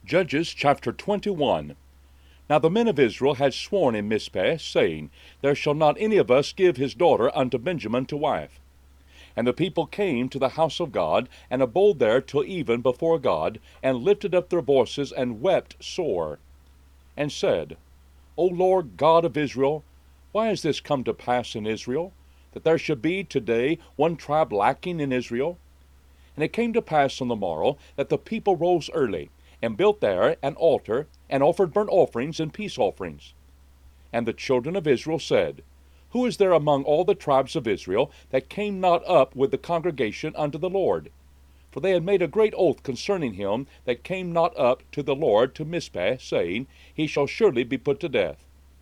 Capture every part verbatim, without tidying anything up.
Judges chapter twenty-one. Now the men of Israel had sworn in Mizpeh, saying, There shall not any of us give his daughter unto Benjamin to wife. And the people came to the house of God, and abode there till even before God, and lifted up their voices, and wept sore, and said, O Lord God of Israel, why is this come to pass in Israel, that there should be today one tribe lacking in Israel? And it came to pass on the morrow, that the people rose early, and built there an altar, and offered burnt offerings and peace offerings. And the children of Israel said, Who is there among all the tribes of Israel that came not up with the congregation unto the Lord? For they had made a great oath concerning him that came not up to the Lord to Mizpeh, saying, He shall surely be put to death.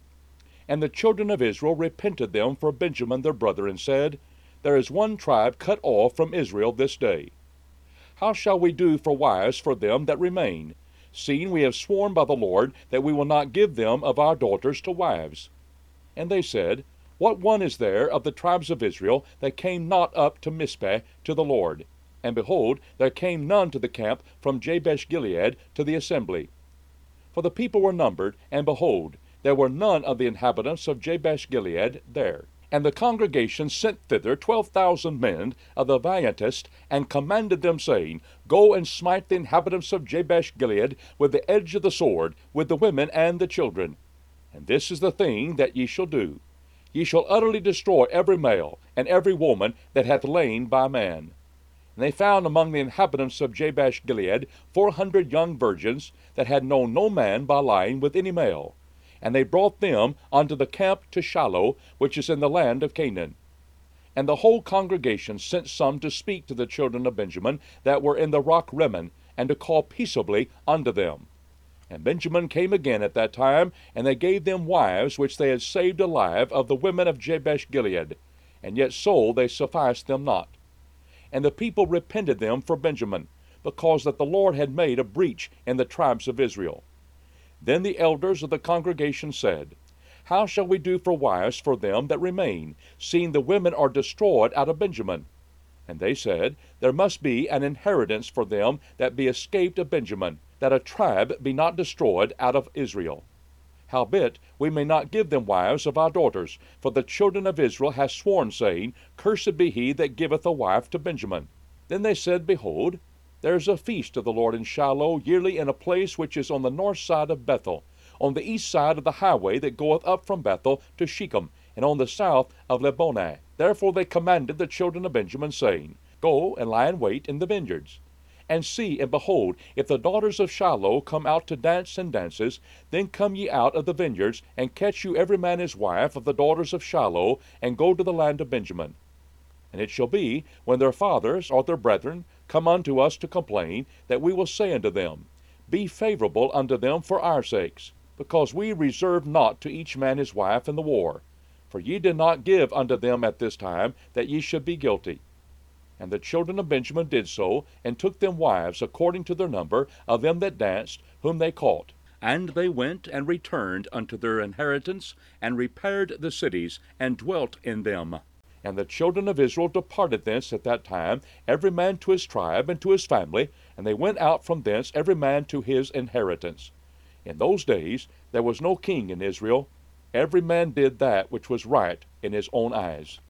And the children of Israel repented them for Benjamin their brother, and said, There is one tribe cut off from Israel this day. How shall we do for wives for them that remain, seeing we have sworn by the Lord that we will not give them of our daughters to wives? And they said, What one is there of the tribes of Israel that came not up to Mizpeh to the Lord? And behold, there came none to the camp from Jabesh Gilead to the assembly. For the people were numbered, and behold, there were none of the inhabitants of Jabesh Gilead there. And the congregation sent thither twelve thousand men of the valiantest, and commanded them, saying, Go and smite the inhabitants of Jabesh Gilead with the edge of the sword, with the women and the children. And this is the thing that ye shall do. Ye shall utterly destroy every male, and every woman that hath lain by man. And they found among the inhabitants of Jabesh Gilead four hundred young virgins, that had known no man by lying with any male. And they brought them unto the camp to Shiloh, which is in the land of Canaan. And the whole congregation sent some to speak to the children of Benjamin that were in the rock Rimmon, and to call peaceably unto them. And Benjamin came again at that time, and they gave them wives which they had saved alive of the women of Jabesh Gilead, and yet so they sufficed them not. And the people repented them for Benjamin, because that the Lord had made a breach in the tribes of Israel. Then the elders of the congregation said, How shall we do for wives for them that remain, seeing the women are destroyed out of Benjamin? And they said, There must be an inheritance for them that be escaped of Benjamin, that a tribe be not destroyed out of Israel. Howbeit, we may not give them wives of our daughters, for the children of Israel have sworn, saying, Cursed be he that giveth a wife to Benjamin. Then they said, Behold, there is a feast of the Lord in Shiloh yearly in a place which is on the north side of Bethel, on the east side of the highway that goeth up from Bethel to Shechem, and on the south of Lebonah. Therefore they commanded the children of Benjamin, saying, Go and lie in wait in the vineyards. And see, and behold, if the daughters of Shiloh come out to dance and dances, then come ye out of the vineyards, and catch you every man his wife of the daughters of Shiloh, and go to the land of Benjamin. And it shall be, when their fathers or their brethren come unto us to complain, that we will say unto them, Be favorable unto them for our sakes, because we reserve not to each man his wife in the war. For ye did not give unto them at this time, that ye should be guilty. And the children of Benjamin did so, and took them wives according to their number of them that danced, whom they caught. And they went and returned unto their inheritance, and repaired the cities, and dwelt in them. And the children of Israel departed thence at that time, every man to his tribe and to his family, and they went out from thence every man to his inheritance. In those days there was no king in Israel. Every man did that which was right in his own eyes.